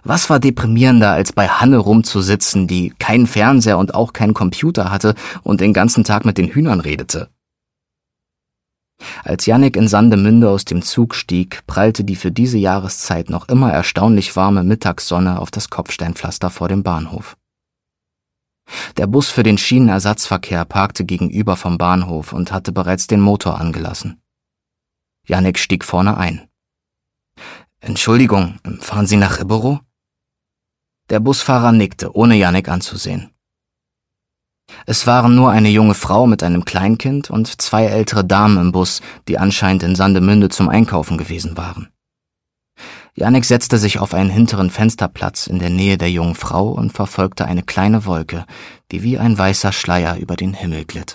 Was war deprimierender, als bei Hanne rumzusitzen, die keinen Fernseher und auch keinen Computer hatte und den ganzen Tag mit den Hühnern redete? Als Jannik in Sandemünde aus dem Zug stieg, prallte die für diese Jahreszeit noch immer erstaunlich warme Mittagssonne auf das Kopfsteinpflaster vor dem Bahnhof. Der Bus für den Schienenersatzverkehr parkte gegenüber vom Bahnhof und hatte bereits den Motor angelassen. Jannik stieg vorne ein. »Entschuldigung, fahren Sie nach Riberow?« Der Busfahrer nickte, ohne Jannik anzusehen. Es waren nur eine junge Frau mit einem Kleinkind und 2 ältere Damen im Bus, die anscheinend in Sandemünde zum Einkaufen gewesen waren. Jannik setzte sich auf einen hinteren Fensterplatz in der Nähe der jungen Frau und verfolgte eine kleine Wolke, die wie ein weißer Schleier über den Himmel glitt.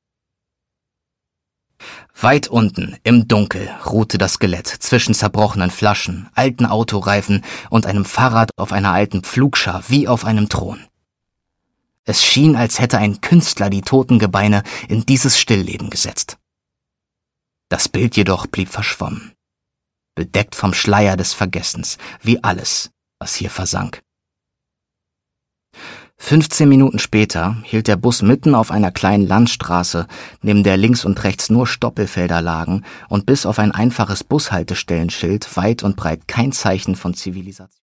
Weit unten, im Dunkel, ruhte das Skelett zwischen zerbrochenen Flaschen, alten Autoreifen und einem Fahrrad auf einer alten Pflugschar wie auf einem Thron. Es schien, als hätte ein Künstler die toten Gebeine in dieses Stillleben gesetzt. Das Bild jedoch blieb verschwommen, bedeckt vom Schleier des Vergessens, wie alles, was hier versank. 15 Minuten später hielt der Bus mitten auf einer kleinen Landstraße, neben der links und rechts nur Stoppelfelder lagen und bis auf ein einfaches Bushaltestellenschild weit und breit kein Zeichen von Zivilisation.